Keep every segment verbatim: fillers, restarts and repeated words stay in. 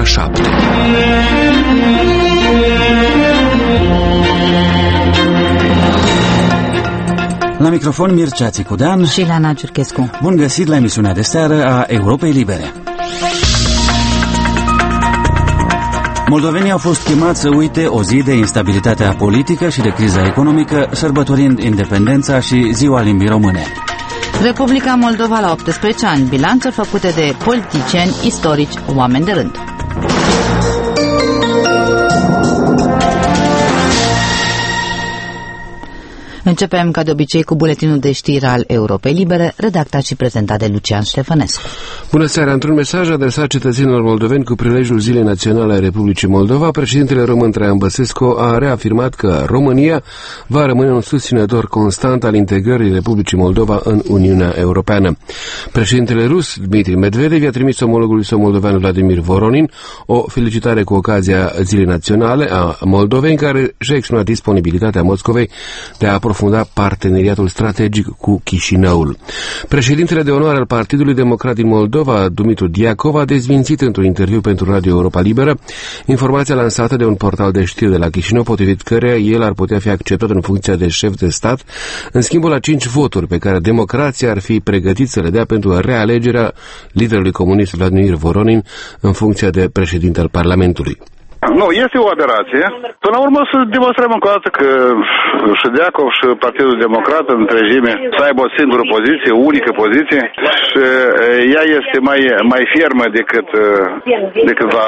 ora șapte. La microfon Mircea Țicudean și Leana Ciurchescu. Bun găsit la emisiunea de seară a Europei Libere. Moldovenii au fost chemați să uite o zi de instabilitatea politică și de criza economică, sărbătorind independența și Ziua Limbii Române. Republica Moldova la optsprezece ani, bilanțuri făcute de politicieni, istorici, oameni de rând. Începem, ca de obicei, cu buletinul de știri al Europei Libere, redactat și prezentat de Lucian Ștefănescu. Bună seara! Într-un mesaj adresat cetățenilor moldoveni cu prilejul Zilei Naționale a Republicii Moldova, președintele român Traian Băsescu a reafirmat că România va rămâne un susținător constant al integrării Republicii Moldova în Uniunea Europeană. Președintele rus, Dmitri Medvedev, i-a trimis omologului său moldovean Vladimir Voronin o felicitare cu ocazia Zilei Naționale a Moldovei, în care și-a exprimat disponibilitatea Moscovei de a aprofunda parteneriatul strategic cu Chișinăul. Președintele de onoare al Partidului Democrat din Moldova, Dumitru Diacov, a dezmințit într-un interviu pentru Radio Europa Liberă informația lansată de un portal de știri de la Chișinău, potrivit căreia el ar putea fi acceptat în funcția de șef de stat, în schimbul a cinci voturi pe care democrația ar fi pregătit să le dea pentru realegerea liderului comunist Vladimir Voronin în funcția de președinte al Parlamentului. Nu, este o aberație. Până la urmă să demonstrăm încă o dată că și Deacov și Partidul Democrat în întregime să aibă o singură poziție, o unică poziție și ea este mai, mai fermă decât, decât la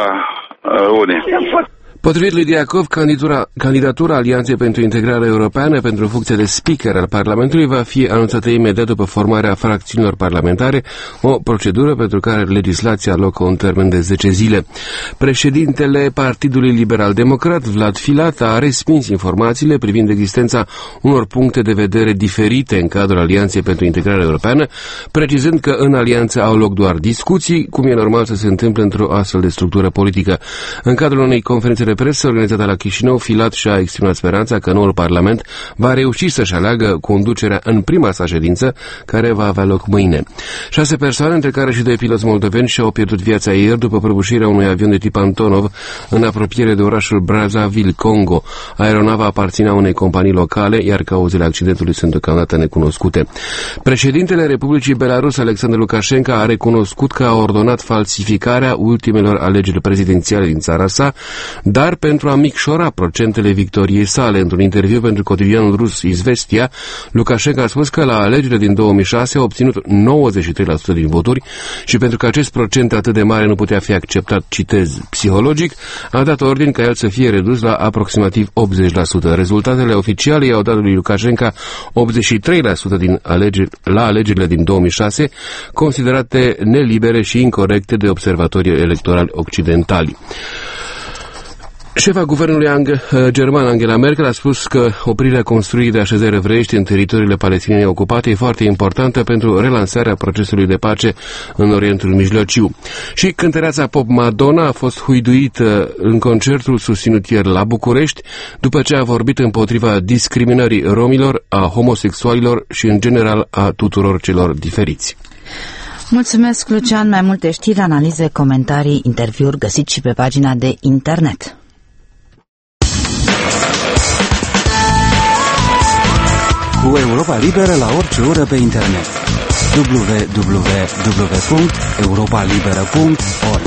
unii. Potrivit lui Diacov, candidatura, candidatura Alianței pentru Integrare Europeană pentru funcția de speaker al Parlamentului va fi anunțată imediat după formarea fracțiunilor parlamentare, o procedură pentru care legislația alocă un termen de zece zile. Președintele Partidului Liberal Democrat, Vlad Filat, a respins informațiile privind existența unor puncte de vedere diferite în cadrul Alianței pentru Integrare Europeană, precizând că în alianță au loc doar discuții, cum e normal să se întâmple într-o astfel de structură politică. În cadrul unei conferințe de presă organizată la Chișinău, Filat și-a exprimat speranța că noul Parlament va reuși să-și aleagă conducerea în prima sa ședință, care va avea loc mâine. Șase persoane, între care și doi piloți moldoveni, și-au pierdut viața ieri după prăbușirea unui avion de tip Antonov în apropiere de orașul Brazzaville, Congo. Aeronava aparținea unei companii locale, iar cauzele accidentului sunt deocamdată necunoscute. Președintele Republicii Belarus, Alexandru Lukashenko, a recunoscut că a ordonat falsificarea ultimelor alegeri prezidențiale din țara sa, dar Dar pentru a micșora procentele victoriei sale, într-un interviu pentru cotidianul rus Izvestia, Lukashenko a spus că la alegerile din două mii șase a obținut nouăzeci și trei la sută din voturi și pentru că acest procent atât de mare nu putea fi acceptat, citez, psihologic, a dat ordin ca el să fie redus la aproximativ optzeci la sută. Rezultatele oficiale i-au dat lui Lukashenko optzeci și trei la sută din alegeri, la alegerile din două mii șase, considerate nelibere și incorecte de observatorii electorali occidentali. Șefa guvernului ang- german Angela Merkel a spus că oprirea construirii de așezări evreiești în teritoriile palestiniene ocupate e foarte importantă pentru relansarea procesului de pace în Orientul Mijlociu. Și cântăreața pop Madonna a fost huiduită în concertul susținut ieri la București după ce a vorbit împotriva discriminării romilor, a homosexualilor și în general a tuturor celor diferiți. Mulțumesc, Lucian. Mai multe știri, analize, comentarii, interviuri găsiți și pe pagina de internet. Cu Europa Liberă la orice oră pe internet. w w w punct europa liberă punct org.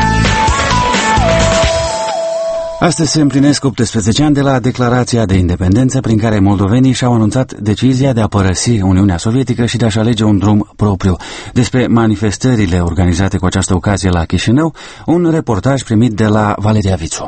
Astăzi se împlinesc optsprezece ani de la declarația de independență prin care moldovenii și-au anunțat decizia de a părăsi Uniunea Sovietică și de a-și alege un drum propriu. Despre manifestările organizate cu această ocazie la Chișinău, un reportaj primit de la Valeria Vițu.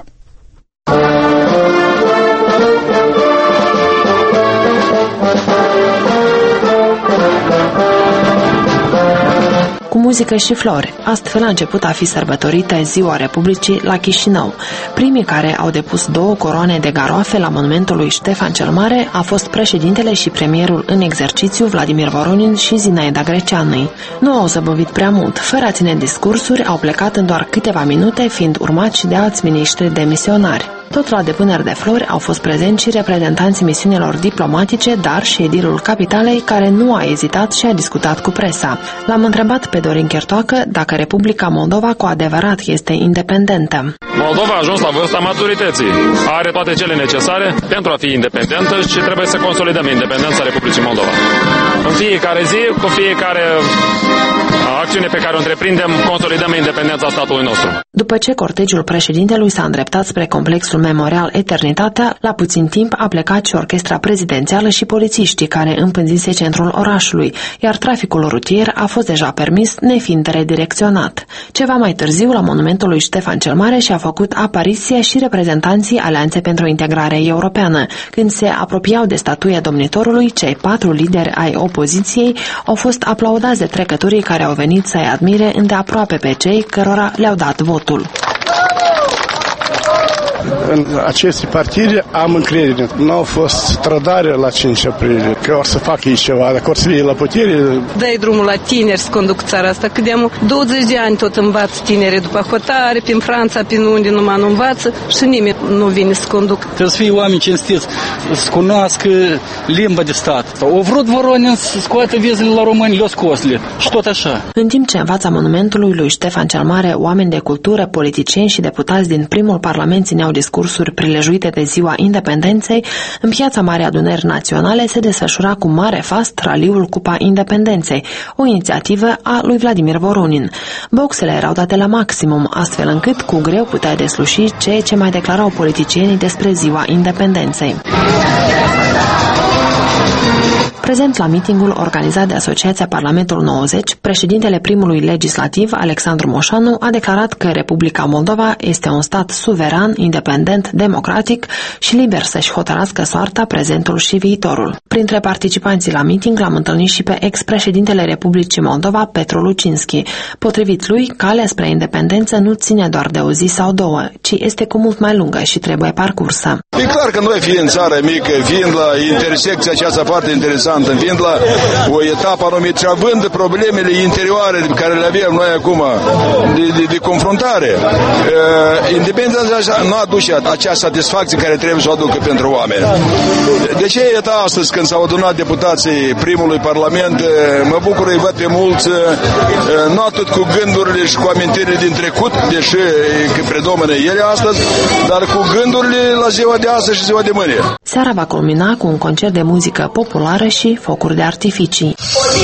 Cu muzică și flori. Astfel a început a fi sărbătorită Ziua Republicii la Chișinău. Primii care au depus două coroane de garoafe la monumentul lui Ștefan cel Mare a fost președintele și premierul în exercițiu Vladimir Voronin și Zinaida Greceanui. Nu au zăbovit prea mult, fără a ține discursuri, au plecat în doar câteva minute, fiind urmați de alți miniștri demisionari. Tot la depuneri de flori au fost prezenți și reprezentanții misiunilor diplomatice, dar și edilul capitalei, care nu a ezitat și a discutat cu presa. L-am întrebat pe Dorin Chertoacă dacă Republica Moldova cu adevărat este independentă. Moldova a ajuns la vârsta maturității. Are toate cele necesare pentru a fi independentă și trebuie să consolidăm independența Republicii Moldova. În fiecare zi, cu fiecare acțiune pe care o întreprindem, consolidăm independența statului nostru. După ce cortegiul președintelui s-a îndreptat spre complexul memorial Eternitatea, la puțin timp a plecat și orchestra prezidențială și polițiștii care împânzise centrul orașului, iar traficul rutier a fost deja permis, nefiind redirecționat. Ceva mai târziu, la monumentul lui Ștefan cel Mare și-a făcut apariția și reprezentanții Alianței pentru Integrare Europeană. Când se apropiau de statuia domnitorului, cei patru lideri ai opoziției au fost aplaudați de trecătorii care au venit să-i admire îndeaproape pe cei cărora le-au dat votul. În aceste partide am încredere. Nu au fost strădare la cinci aprilie, că or să facă ei ceva, dacă or să fie la putere. Dai drumul la tineri să conduc țara asta, că de-am douăzeci de ani tot învață tinerii după hotare, prin Franța, prin unde numai nu învață și nimeni nu vine să conduc. Trebuie să fie oameni cinstiți, să cunoască limba de stat. O vrut Voronin să scoată vizele la români, le-o scosle și tot așa. În timp ce în fața monumentului lui Ștefan cel Mare, oameni de cultură, politicieni și deputați din primul parlament țineau discursuri prilejuite de ziua independenței, în Piața Marii Adunări Naționale se desfășura cu mare fast raliul Cupa Independenței, o inițiativă a lui Vladimir Voronin. Boxele erau date la maximum, astfel încât cu greu putea desluși ceea ce mai declarau politicienii despre ziua independenței. Prezent la mitingul organizat de Asociația Parlamentul nouăzeci, președintele primului legislativ, Alexandru Moșanu, a declarat că Republica Moldova este un stat suveran, independent, democratic și liber să-și hotărască soarta, prezentul și viitorul. Printre participanții la miting l-am întâlnit și pe ex-președintele Republicii Moldova, Petru Lucinski. Potrivit lui, calea spre independență nu ține doar de o zi sau două, ci este cu mult mai lungă și trebuie parcursă. E clar că noi, fiind țară mică, fiind la intersecția aceasta foarte interesantă, fiind la o etapă anumită și având problemele interioare pe care le avem noi acum de, de, de confruntare, independența nu aduce acea satisfacție care trebuie să o aducă pentru oameni. De ce e astăzi când s-au adunat deputații primului parlament, mă bucur, îi văd pe mulți, nu atât cu gândurile și cu amintirile din trecut, deși că predomină ele astăzi, dar cu gândurile la ziua de astăzi și ziua de mâine. Seara va culmina cu un concert de muzică populară și focuri de artificii.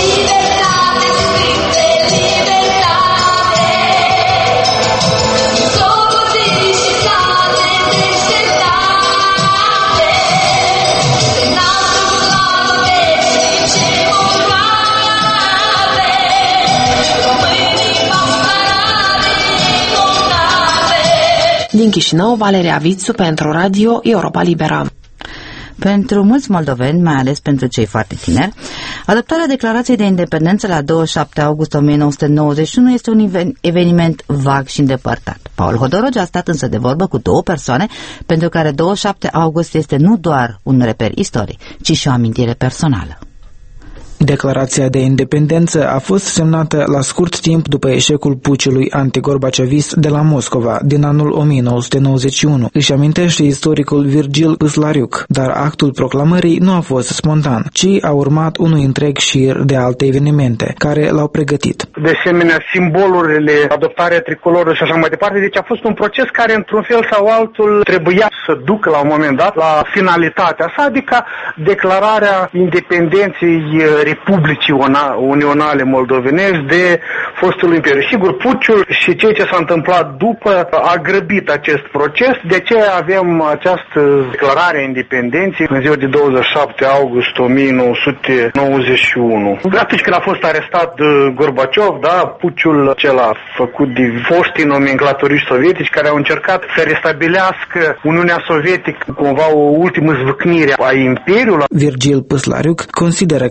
Din Chișinău, Valeria Vițu pentru Radio Europa Liberă. Pentru mulți moldoveni, mai ales pentru cei foarte tineri, adoptarea declarației de independență la douăzeci și șapte august o mie nouă sute nouăzeci și unu este un eveniment vag și îndepărtat. Paul Hodoroge a stat însă de vorbă cu două persoane pentru care douăzeci și șapte august este nu doar un reper istoric, ci și o amintire personală. Declarația de independență a fost semnată la scurt timp după eșecul puciului antigorbacevist de la Moscova din anul o mie nouă sute nouăzeci și unu, își amintește istoricul Virgil Păslariuc, dar actul proclamării nu a fost spontan, ci a urmat unui întreg șir de alte evenimente care l-au pregătit. De asemenea, simbolurile, adoptarea tricolorului și așa mai departe, deci a fost un proces care într-un fel sau altul trebuia să ducă la un moment dat la finalitatea sa, adică declararea independenței Republicii Unionale Moldovenești de fostul Imperiu. Sigur, puciul și ceea ce s-a întâmplat după a grăbit acest proces, de aceea avem această declarare a independenței în ziua de douăzeci și șapte august o mie nouă sute nouăzeci și unu. Atunci când a fost arestat Gorbaciov, da, puciul acela făcut de foștii nomenclaturiști sovietici care au încercat să restabilească Uniunea Sovietică cumva o ultimă zvâcnire a Imperiului. Virgil Păslariuc consideră că declarația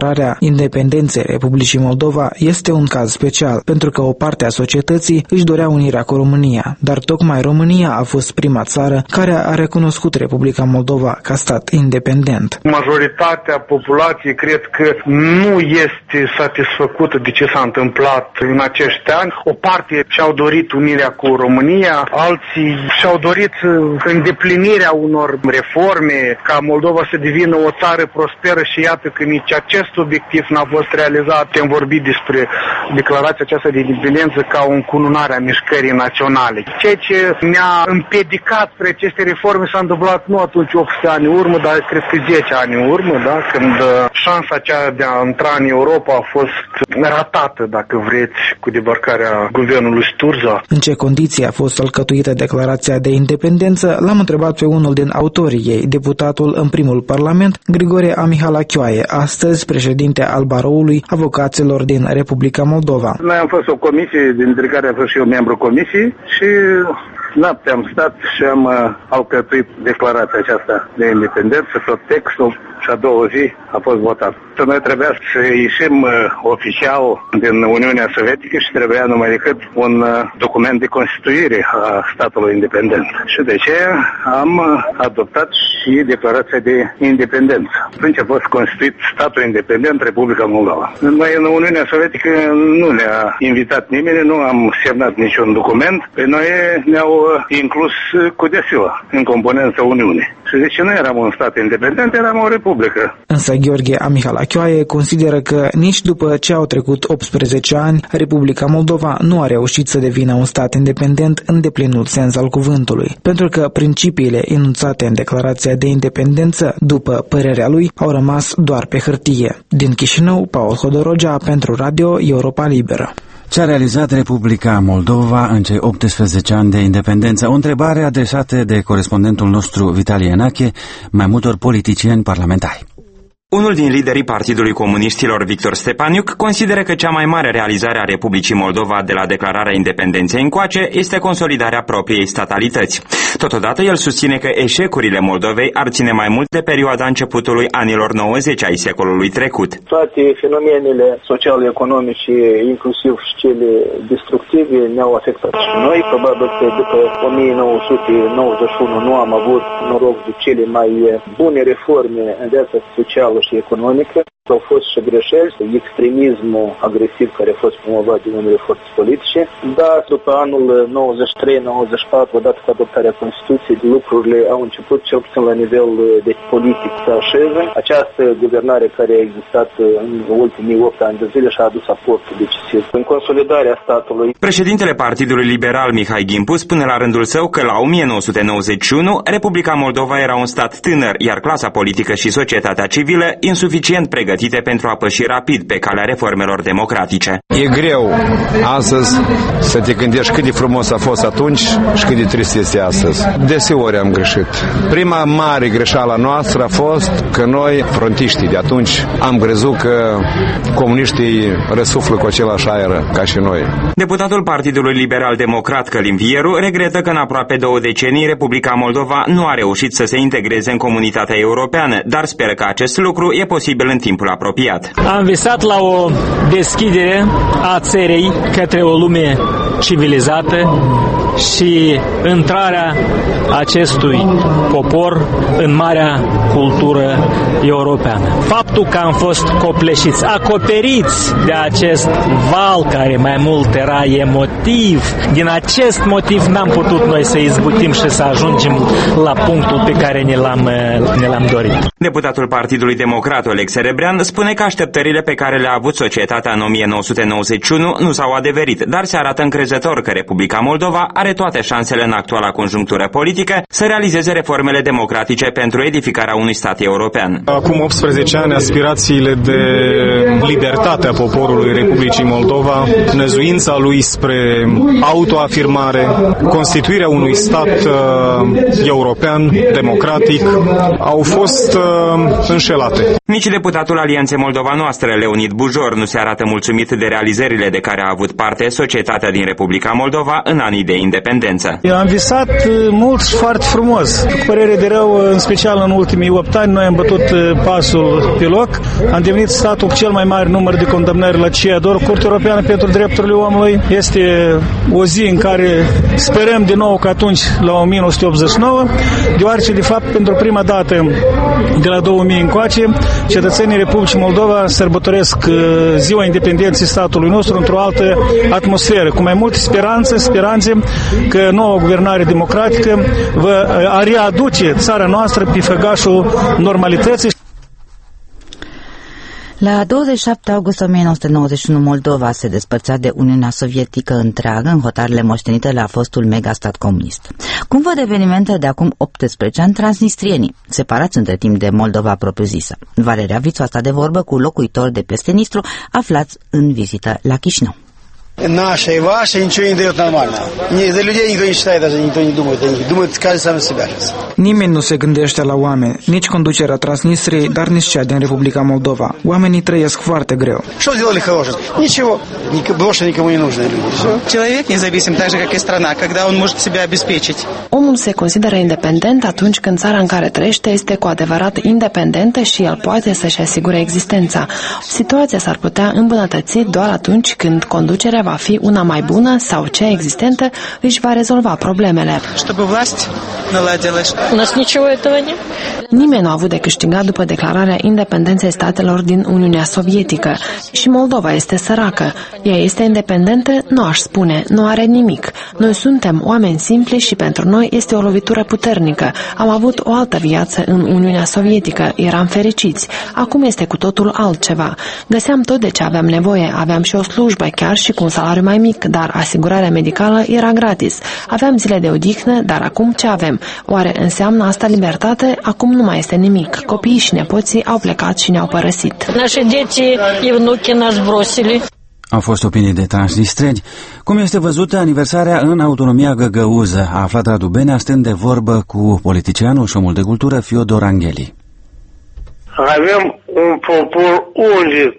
declararea independenței Republicii Moldova este un caz special, pentru că o parte a societății își dorea unirea cu România, dar tocmai România a fost prima țară care a recunoscut Republica Moldova ca stat independent. Majoritatea populației cred că nu este satisfăcută de ce s-a întâmplat în acești ani. O parte și-au dorit unirea cu România, alții și-au dorit îndeplinirea unor reforme, ca Moldova să devină o țară prosperă și iată că nici acest obiectiv n-a fost realizat. Am vorbit despre declarația aceasta de independență ca o încununare a mișcării naționale. Ceea ce ne-a împiedicat spre aceste reforme s-a întâmplat nu atunci opt sute ani în urmă, dar cred că zece ani în urmă, da? Când șansa aceea de a intra în Europa a fost ratată, dacă vreți, cu debarcarea guvernului Sturza. În ce condiții a fost alcătuită declarația de independență, l-am întrebat pe unul din autorii ei, deputatul în primul parlament, Grigore Amihalachioae, astăzi președinte al Baroului Avocaților din Republica Moldova. Noi am fost o comisie, dintre care am fost și eu membru comisiei și noaptea am stat și am uh, alcătuit declarația aceasta de independență, tot textul, și a doua zi a fost votat. Noi trebuia să ieșim uh, oficial din Uniunea Sovietică și trebuia numai decât un uh, document de constituire a statului independent. Și de ce am uh, adoptat și declarația de independență. Atunci a fost constituit statul independent Republica Moldova. Noi în Uniunea Sovietică nu ne-a invitat nimeni, nu am semnat niciun document, pe noi ne-au inclus cu desiua în componența Uniunii. Și deci nu eram un stat independent, eram o republică. Însă Gheorghe Amihalachioae consideră că nici după ce au trecut optsprezece ani, Republica Moldova nu a reușit să devină un stat independent în deplinul sens al cuvântului, pentru că principiile enunțate în declarația de independență, după părerea lui, au rămas doar pe hârtie. Din Chișinău, Paul Hodorogea pentru Radio Europa Liberă. Ce a realizat Republica Moldova în cei optsprezece ani de independență? O întrebare adresată de corespondentul nostru Vitalie Enache mai multor politicieni parlamentari. Unul din liderii Partidului Comuniștilor, Victor Stepaniuc, consideră că cea mai mare realizare a Republicii Moldova de la declararea independenței încoace este consolidarea propriei statalități. Totodată, el susține că eșecurile Moldovei ar ține mai mult de perioada începutului anilor nouăzeci ai secolului trecut. Toate fenomenele sociale-economice, inclusiv și cele destructive, ne-au afectat și noi. Probabil că după o mie nouă sute nouăzeci și unu nu am avut noroc de cele mai bune reforme în viața socială și economică. Au fost și greșeli, extremismul agresiv care a fost promovat de unele forțe politice, dar după anul nouăzeci și trei nouăzeci și patru, odată cu adoptarea Constituției, lucrurile au început cel puțin la nivel de politic să așeze. Această guvernare care a existat în ultimii opt ani de zile și-a adus aportul decisiv în consolidarea statului. Președintele Partidului Liberal Mihai Gimpu spune la rândul său că la o mie nouă sute nouăzeci și unu Republica Moldova era un stat tânăr, iar clasa politică și societatea civilă insuficient pregătită pentru a păși rapid pe calea reformelor democratice. E greu astăzi să te gândești cât de frumos a fost atunci și cât de trist este astăzi. Deseori am greșit. Prima mare greșeală noastră a fost că noi, frontiștii de atunci, am crezut că comuniștii răsuflă cu același aer ca și noi. Deputatul Partidului Liberal Democrat Călim Vieru regretă că în aproape două decenii Republica Moldova nu a reușit să se integreze în comunitatea europeană, dar speră că acest lucru e posibil în timpul apropiat. Am visat la o deschidere a țării către o lume civilizată și intrarea acestui popor în marea cultură europeană. Faptul că am fost copleșiți, acoperiți de acest val care mai mult era emotiv, din acest motiv n-am putut noi să izbutim și să ajungem la punctul pe care ne l-am, ne l-am dorit. Deputatul Partidului Democrat Oleg Serebrean spune că așteptările pe care le-a avut societatea în o mie nouă sute nouăzeci și unu nu s-au adeverit, dar se arată încrezător că Republica Moldova are toate șansele în actuala conjunctură politică să realizeze reformele democratice pentru edificarea unui stat european. Acum optsprezece ani, aspirațiile de libertate a poporului Republicii Moldova, năzuința lui spre autoafirmare, constituirea unui stat uh, european, democratic, au fost uh, înșelate. Nici deputatul Alianței Moldova Noastră, Leonid Bujor, nu se arată mulțumit de realizările de care a avut parte societatea din Republica Moldova în anii de independență. independență. Eu am visat mult și foarte frumos. Cu părere de rău, în special în ultimii opt ani, noi am bătut pasul pe loc. Am devenit statul cu cel mai mare număr de condamnări la C E D O R, Curtea Europeană pentru Drepturile Omului. Este o zi în care sperăm din nou că atunci, la o mie nouă sute optzeci și nouă, deoarece, de fapt, pentru prima dată de la două mii încoace, cetățenii Republicii Moldova sărbătoresc ziua independenței statului nostru într-o altă atmosferă, cu mai multe speranțe, speranțe că noua guvernare democratică va readuce țara noastră pe făgașul normalității. La douăzeci și șapte august o mie nouă sute nouăzeci și unu, Moldova se despărțea de Uniunea Sovietică întreagă în hotarele moștenite la fostul megastat comunist. Cum văd evenimentele de acum optsprezece ani transnistrienii, separați între timp de Moldova propriu-zisă? Valeria Vițu a stat de vorbă cu locuitori de peste Nistru, aflați în vizită la Chișinău. Наша и ваша ничего не дает нормально. За людей никто не считает, даже никто не думает о них. Думает каждый сам за себя. Nimeni nu se gândește la oameni, nici conducerea Transnistriei, dar nici cea din Republica Moldova. Oamenii trăiesc foarte greu. Что сделали хорошего? Ничего. Больше никому не нужны люди. Человек независим, так же, как и страна, когда он может себя обеспечить. Omul se consideră independent atunci când țara în care trăiește este cu adevărat independentă și el poate să-și asigure existența. Situația s-ar putea îmbunătăți doar atunci când conducerea va fi una mai bună sau cea existentă își va rezolva problemele. Nimeni nu a avut de câștigat după declararea independenței statelor din Uniunea Sovietică și Moldova este săracă. Ea este independentă? Nu aș spune, nu are nimic. Noi suntem oameni simpli și pentru noi este o lovitură puternică. Am avut o altă viață în Uniunea Sovietică, eram fericiți. Acum este cu totul altceva. Găseam tot de ce aveam nevoie, aveam și o slujbă, chiar și cu un salariu mai mic, dar asigurarea medicală era gratis. Aveam zile de odihnă, dar acum ce avem? Oare înseamnă asta libertate? Acum nu mai este nimic. Copiii și nepoții au plecat și ne-au părăsit. Nașe deții și vnuchi nas brosili. Au fost opinii de transnistreni. Cum este văzută aniversarea în autonomia găgăuză? A aflat Radu Benea stând de vorbă cu politicianul și omul de cultură Fiodor Angheli. Avem un popor unic,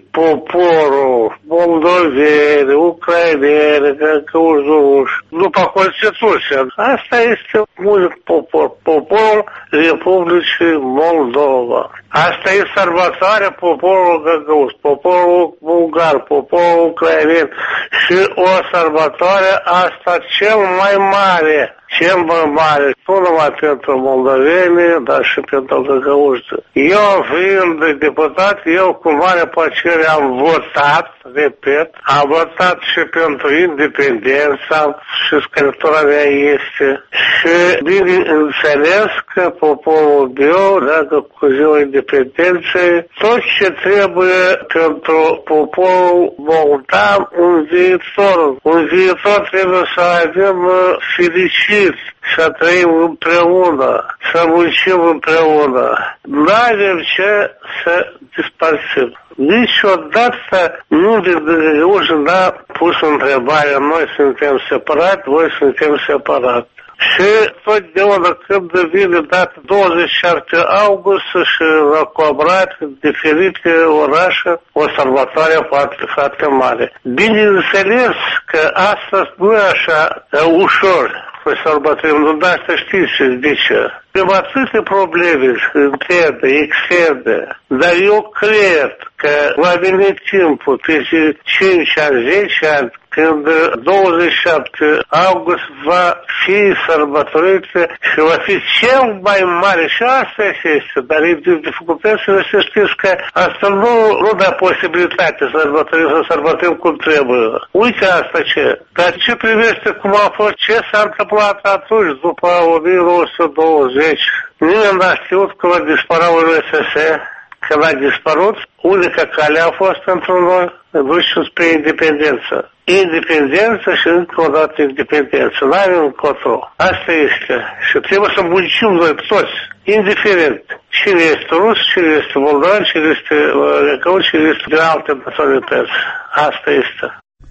poporul moldoveni, ucraineni, găgăuzuși, după Constituție. Asta este unic popor, poporul Republicii Moldova. Asta e sărbătoarea poporul găgăuz, poporul bulgar, poporul ucrainen și o sărbătoare asta cel mai mare. Cel mai mare, nu numai pentru moldoveni, dar și pentru găgăuși. Eu, fiind deputat, eu cu mare plăcere am votat, repet, am votat și pentru independența și scriptura mea este. Și bineînțeles că poporul meu, dacă cu ziua independenței, tot ce trebuie pentru poporul moldav un viitor. Un viitor trebuie să avem fericire, să trăim împreună, să muncim împreună. Nu avem ce să dispărțim. Niciodată nu de Găgăuși n-a pus întrebarea, noi suntem separați, voi suntem separați. Și totdeauna când vine data douăzeci și șapte august și la Cobrat, diferite orașe, o sărbătoare foarte, foarte mare. Bineînțeles că astăzi nu e așa ușor. Păi sărbătorim, nu da să știți de ce. Avem atâtea probleme interne, externe, dar eu cred că va veni timpul, peste cinci ani, zece ani, când douăzeci și șapte august va fi sărbătorită și va fi cel mai mare. Și asta este, dar e dificultățile să știți că asta nu, nu dă posibilitate să sărbătorim, să sărbătorim cum trebuie. Uite asta ce. Dar ce privește cum a fost, ce s-a întâmplat atunci, după o mie nouă sute douăzeci, nimeni n-a știut că va dispărea U R S S. Când a dispărut, unica cale a fost pentru noi duși spre independență. Independență și încă o dată independență. N-avem încotro. Asta este. Și trebuie să muncim noi toți, indiferent cine este rus, cine este moldovan, cine este găgăuș, cine este din alte naționalități. Asta este.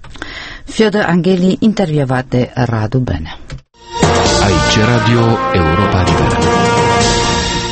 Fiodor Angheli, intervievat de Radu Benea. Aici Radio Europa Liberă.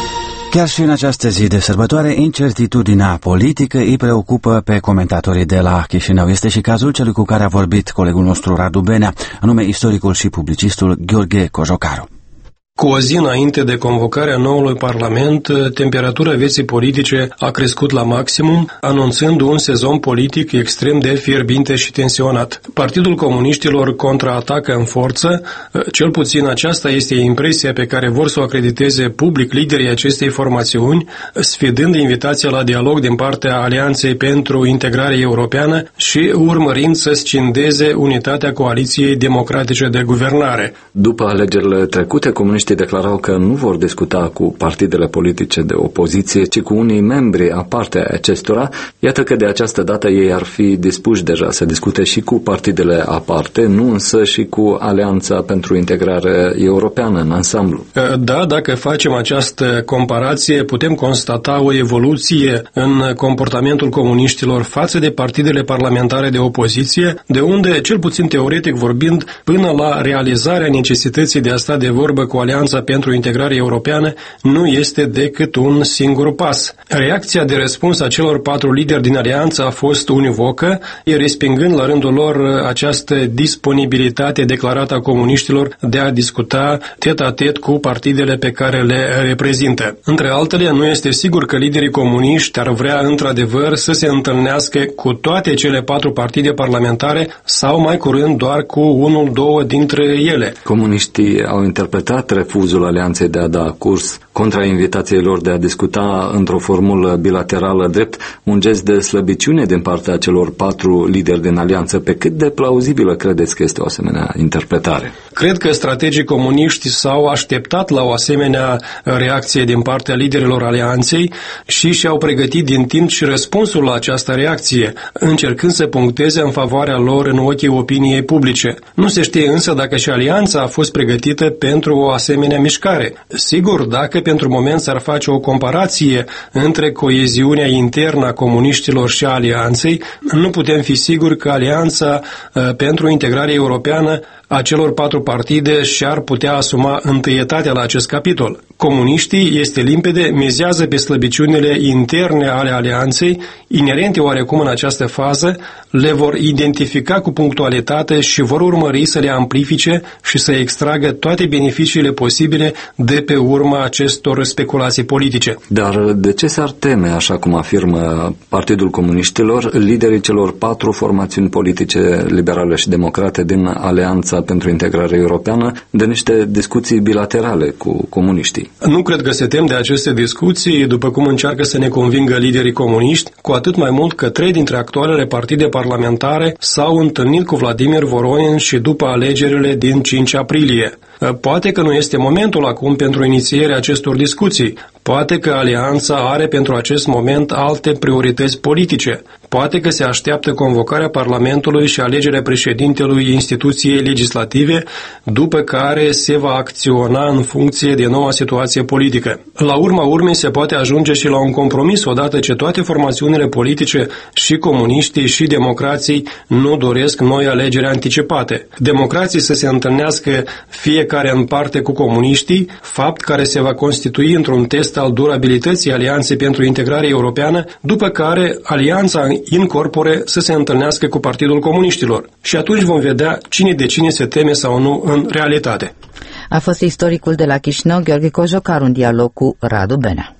Chiar și în această zi de sărbătoare, incertitudinea politică îi preocupă pe comentatorii de la Chișinău. Este și cazul celui cu care a vorbit colegul nostru Radu Benea, anume istoricul și publicistul Gheorghe Cojocaru. Cu o zi înainte de convocarea noului Parlament, temperatura vieții politice a crescut la maximum, anunțând un sezon politic extrem de fierbinte și tensionat. Partidul Comuniștilor contraatacă în forță, cel puțin aceasta este impresia pe care vor să o acrediteze public liderii acestei formațiuni, sfidând invitația la dialog din partea Alianței pentru Integrare Europeană și urmărind să scindeze unitatea coaliției democratice de guvernare. După alegerile trecute, comuniștii declarau că nu vor discuta cu partidele politice de opoziție, ci cu unii membri aparte a acestora. Iată că de această dată ei ar fi dispuși deja să discute și cu partidele aparte, nu însă și cu Alianța pentru Integrare Europeană în ansamblu. Da, dacă facem această comparație, putem constata o evoluție în comportamentul comuniștilor față de partidele parlamentare de opoziție, de unde, cel puțin teoretic vorbind, până la realizarea necesității de a sta de vorbă cu Alianța pentru Integrare Europeană nu este decât un singur pas. Reacția de răspuns a celor patru lideri din alianță a fost univocă, respingând la rândul lor această disponibilitate declarată a comuniștilor de a discuta tet-a-tet cu partidele pe care le reprezintă. Între altele, nu este sigur că liderii comuniști ar vrea într-adevăr să se întâlnească cu toate cele patru partide parlamentare sau mai curând doar cu unul, două dintre ele. Comuniștii au interpretat refuzul Alianței de a da curs contra invitației lor de a discuta într-o formulă bilaterală drept un gest de slăbiciune din partea celor patru lideri din alianță. Pe cât de plauzibilă credeți că este o asemenea interpretare? Cred că strategii comuniști s-au așteptat la o asemenea reacție din partea liderilor alianței și și-au pregătit din timp și răspunsul la această reacție, încercând să puncteze în favoarea lor în ochii opiniei publice. Nu se știe însă dacă și alianța a fost pregătită pentru o asemenea mișcare. Sigur, dacă pentru moment s-ar face o comparație între coeziunea internă a comuniștilor și a alianței, nu putem fi siguri că Alianța pentru Integrare Europeană a celor patru partide și-ar putea asuma întâietatea la acest capitol. Comuniștii, este limpede, mizează pe slăbiciunile interne ale alianței, inerente oarecum în această fază, le vor identifica cu punctualitate și vor urmări să le amplifice și să extragă toate beneficiile posibile de pe urma acestor speculații politice. Dar de ce s-ar teme, așa cum afirmă Partidul Comuniștilor, liderii celor patru formațiuni politice liberale și democrate din Alianța pentru Integrare Europeană, de niște discuții bilaterale cu comuniștii? Nu cred că se tem de aceste discuții, după cum încearcă să ne convingă liderii comuniști, cu atât mai mult că trei dintre actualele partide parlamentare s-au întâlnit cu Vladimir Voronin și după alegerile din cinci aprilie. Poate că nu este momentul acum pentru inițierea acestor discuții. Poate că Alianța are pentru acest moment alte priorități politice. Poate că se așteaptă convocarea Parlamentului și alegerea președintelui instituției legislative, după care se va acționa în funcție de noua situație politică. La urma urmei se poate ajunge și la un compromis odată ce toate formațiunile politice, și comuniștii și democrații, nu doresc noi alegeri anticipate. Democrații să se întâlnească fiecare în parte cu comuniștii, fapt care se va constitui într-un test al durabilității Alianței pentru Integrare Europeană, după care Alianța in corpore să se întâlnească cu Partidul Comuniștilor. Și atunci vom vedea cine de cine se teme sau nu în realitate. A fost istoricul de la Chișinău, Gheorghe Cojocaru, în dialog cu Radu Benea.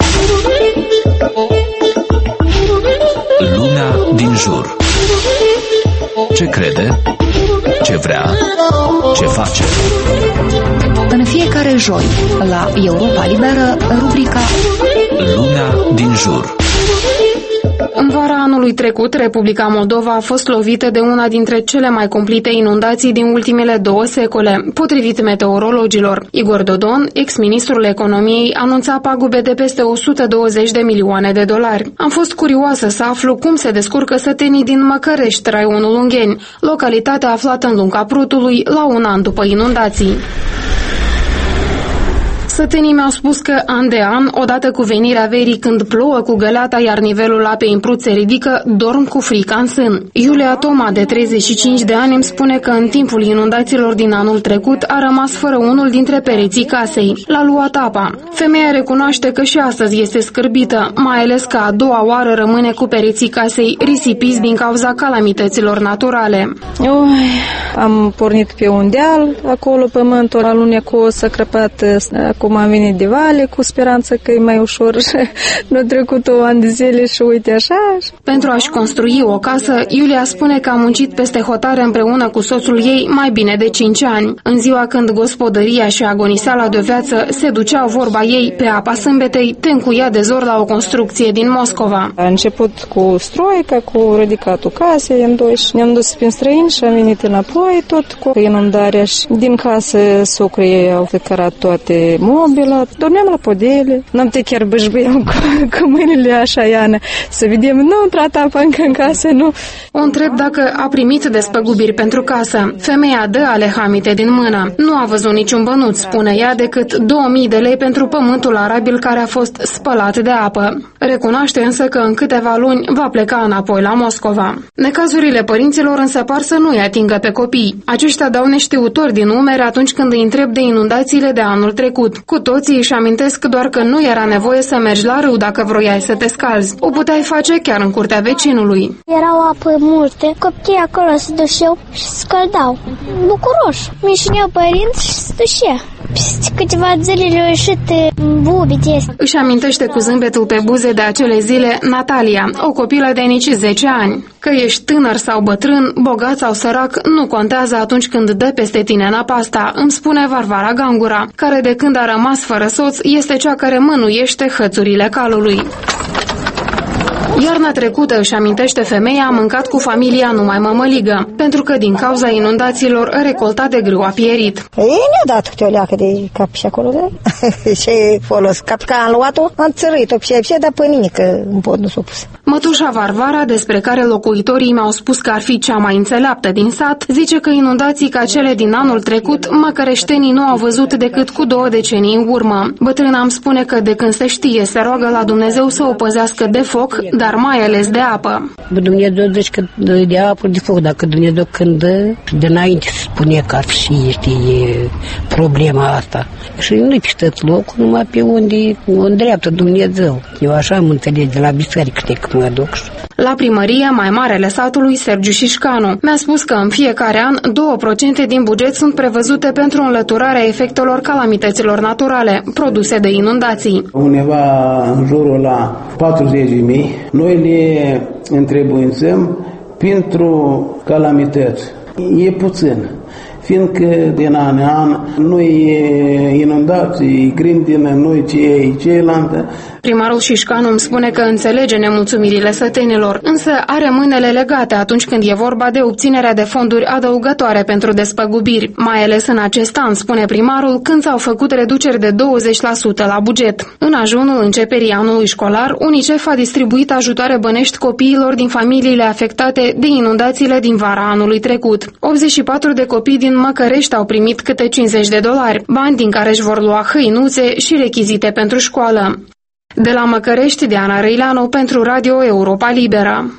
Lumea din jur. Ce crede? Ce vrea? Ce face? În fiecare joi, la Europa Liberă, rubrica Lumea din jur. În vara anului trecut, Republica Moldova a fost lovită de una dintre cele mai cumplite inundații din ultimele două secole, potrivit meteorologilor. Igor Dodon, ex-ministrul economiei, anunța pagube de peste o sută douăzeci de milioane de dolari. Am fost curioasă să aflu cum se descurcă sătenii din Măcărești, raionul Ungheni, localitatea aflată în lunga Prutului, la un an după inundații. Sătenii mi-au spus că an de an, odată cu venirea verii când plouă cu găleata, iar nivelul apei în prut se ridică, dorm cu frica în sân. Iulia Toma, de treizeci și cinci de ani, îmi spune că în timpul inundațiilor din anul trecut a rămas fără unul dintre pereții casei. L-a luat apa. Femeia recunoaște că și astăzi este scârbită, mai ales că a doua oară rămâne cu pereții casei risipiți din cauza calamităților naturale. Oi, am pornit pe un deal, acolo pământul alunecos, s-a crăpat, acum am venit de vale cu speranță că e mai ușor. Nu a trecut o an de zile și uite așa. Pentru a-și construi o casă, Iulia spune că a muncit peste hotare împreună cu soțul ei mai bine de cinci ani. În ziua când gospodăria și agoniseala de-o viață se duceau, vorba ei, pe apa sâmbetei, te încuia de zor la o construcție din Moscova. A început cu stroica, cu ridicatul casei în doi și ne-am dus prin străini și am venit înapoi tot cu inundarea și din casă socrii au cărat toate mobila, dormeam la podele, noapte chiar bășbăiam cu, cu mâinile așa, Iana, să vedem, nu a intrat apa încă în casă, nu. O întreb dacă a primit despăgubiri pentru casă. Femeia dă alehamite din mână. Nu a văzut niciun bănuț, spune ea, decât două mii de lei pentru pământul arabil care a fost spălat de apă. Recunoaște însă că în câteva luni va pleca înapoi la Moscova. Necazurile părinților însă par să nu-i atingă pe copii. Aceștia dau neștiutori din umeri atunci când îi întreb de inundațiile de anul trecut. Cu toții își amintesc doar că nu era nevoie să mergi la râu dacă vroiai să te scalzi. O puteai face chiar în curtea vecinului. Erau apă multe, copiii acolo se dușeau și se scăldau. Bucuroși. Mișineau părinți și se dușea. Peste câteva zile le-au ieșit bubite. Își amintește cu zâmbetul pe buze de acele zile Natalia, o copilă de nici zece ani. Că ești tânăr sau bătrân, bogat sau sărac, nu contează atunci când dă peste tine napa asta, îmi spune Varvara Gangura, care de când a rămas fără soț este cea care mânuiește hățurile calului. Iarna trecută, își amintește femeia, a mâncat cu familia numai mămăligă, pentru că din cauza inundațiilor recoltat de grâu a pierit. Ei ne-a dat câte o leacă de cap și acolo, da? Ce folos? Cap că am luat-o, am țărâit-o pșe, dar pâninică în pod nu s-o pus. Mătușa Varvara, despre care locuitorii mi-au spus că ar fi cea mai înțeleaptă din sat, zice că inundații ca cele din anul trecut, măcăreștenii nu au văzut decât cu două decenii în urmă. Bătrâna îmi spune că de când se știe se roagă la Dumnezeu să o păzească de foc, dar mai ales de apă. Dumnezeu zice că de apă, de foc, dacă Dumnezeu când dă, dinainte se spune că ar fi, știi, problema asta. Și nu-i pe tot locul, numai pe unde o îndreaptă Dumnezeu. Eu așa am înțeles de la biserică, știi, că mă duc. La primărie, mai marele satului, Sergiu Șișcanu, mi-a spus că în fiecare an două la sută din buget sunt prevăzute pentru înlăturarea efectelor calamităților naturale, produse de inundații. Undeva în jurul la patruzeci de mii, noi le întrebuințăm pentru calamități. E puțin, fiindcă din an în an nu e inundații, grindină, nu ce e cealaltă. Primarul Șișcanu îmi spune că înțelege nemulțumirile sătenilor, însă are mâinile legate atunci când e vorba de obținerea de fonduri adăugătoare pentru despăgubiri, mai ales în acest an, spune primarul, când s-au făcut reduceri de douăzeci la sută la buget. În ajunul începerii anului școlar, UNICEF a distribuit ajutoare bănești copiilor din familiile afectate de inundațiile din vara anului trecut. optzeci și patru de copii din Măcărești au primit câte cincizeci de dolari, bani din care își vor lua hăinuțe și rechizite pentru școală. De la Măcărești, Diana Răileanu pentru Radio Europa Liberă.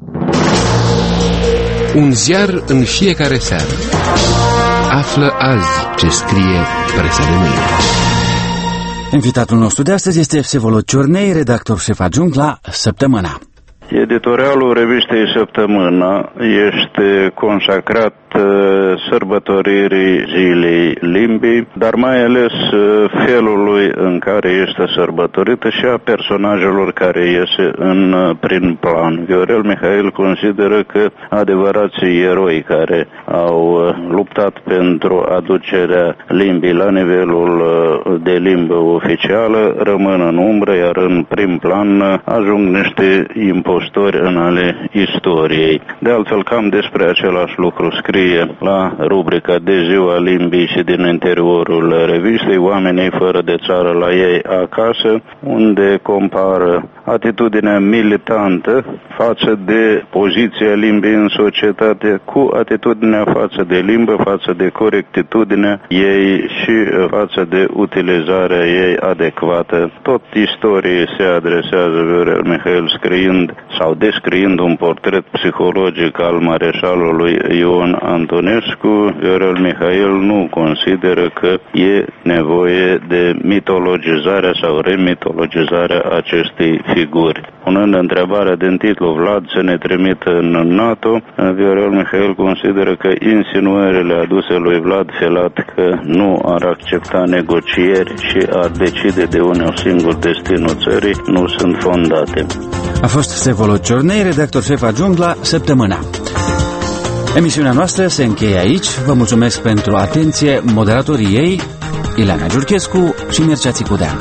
Un ziar în fiecare seară. Află azi ce scrie presa de mâine. Invitatul nostru de astăzi este Vsevolod Ciornei, redactor șef adjunct la Săptămâna. Editorialul revistei Săptămâna este consacrat sărbătoririi Zilei Limbii, dar mai ales felului în care este sărbătorită și a personajelor care iese în prim plan. Viorel Mihail consideră că adevărații eroi care au luptat pentru aducerea limbii la nivelul de limbă oficială rămân în umbră, iar în prim plan ajung niște impostori în ale istoriei. De altfel, cam despre același lucru scrie scrie la rubrica de ziua limbii și din interiorul revistei Oamenii fără de țară la ei acasă, unde compară atitudinea militantă față de poziția limbii în societate cu atitudinea față de limbă, față de corectitudinea ei și față de utilizarea ei adecvată. Tot istorie se adresează Viorel Mihail scriind sau descriind un portret psihologic al mareșalului Ion Antonescu. Viorel Mihail nu consideră că e nevoie de mitologizarea sau remitologizarea acestei figuri. Punând întrebarea din titlu Vlad să ne trimită în NATO, Viorel Mihail consideră că insinuările aduse lui Vlad Filat că nu ar accepta negocieri și ar decide de unul singur destinul țării nu sunt fondate. A fost Vsevolod Ciornei, redactor șef adjunct la Săptămâna. Emisiunea noastră se încheie aici. Vă mulțumesc pentru atenție. Moderatorii ei, Ileana Giurchescu și Mircea Țicudean.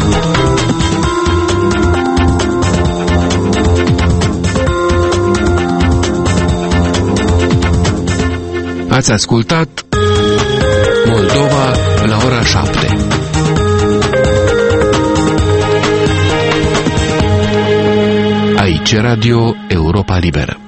Ați ascultat Moldova la ora șapte. Aici Radio Europa Liberă.